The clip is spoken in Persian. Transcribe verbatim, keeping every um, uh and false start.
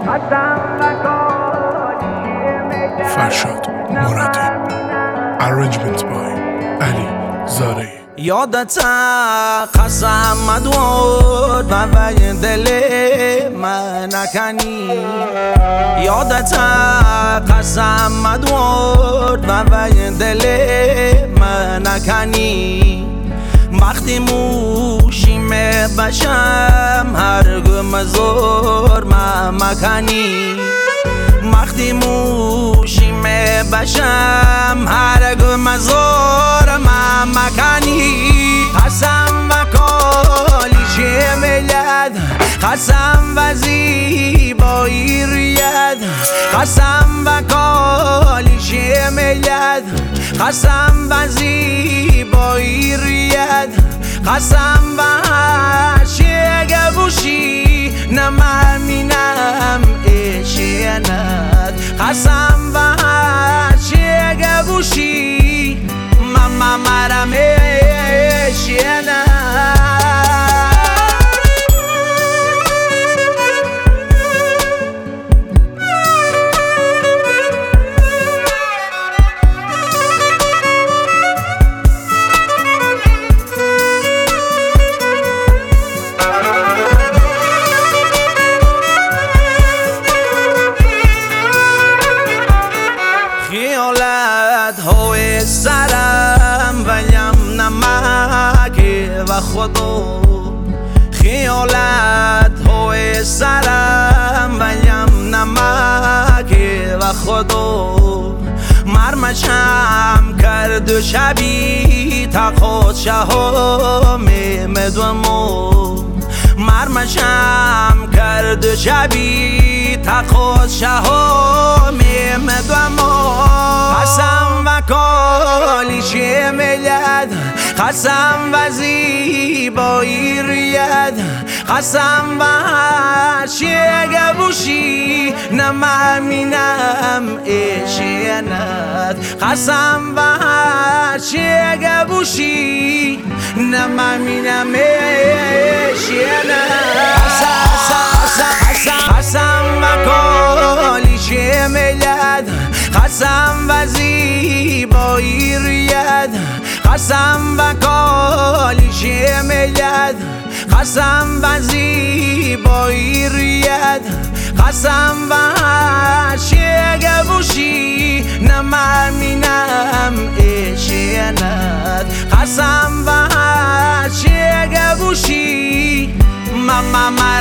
فرشاد مرادی. Arrangement by علی زارعی. یادت قسم مدود و وی دل من نکنی. یادت قسم مدود و وی دل من نکنی. وقتی موشیم بشم هرگم زور من مکنی. وقتی موشیم بشم هرگم زور من مکنی. قسم و کالیش ملت، قسم و زیبایی ریت، قسم و کالیش ملت، قسم و زیبایی ریت، قسم و عشق بوشی نمامینم اشینت، قسم و عشق بوشی ماما مرم اشینت. خیالت های سرم ویم نمک و خدا، خیالت های سرم ویم نمک و خدا. مرمشم کرد و شبی تا خود شهام مدومو، مرمشم کرد و شبی تا خود شهام مدومو. قسم و کالیش ملت، قسم و زیبایی ریت، قسم و عشق بوشی نمامینم اشینت، قسم و عشق بوشی نمامینم اشینت. قسم و کالیش ملت، قسم و زیبایی ریت، قسم و کالیش ملت، قسم و زیبایی ریت، قسم و عشق بوشی نمامینم اشینت، قسم و عشق بوشی ماما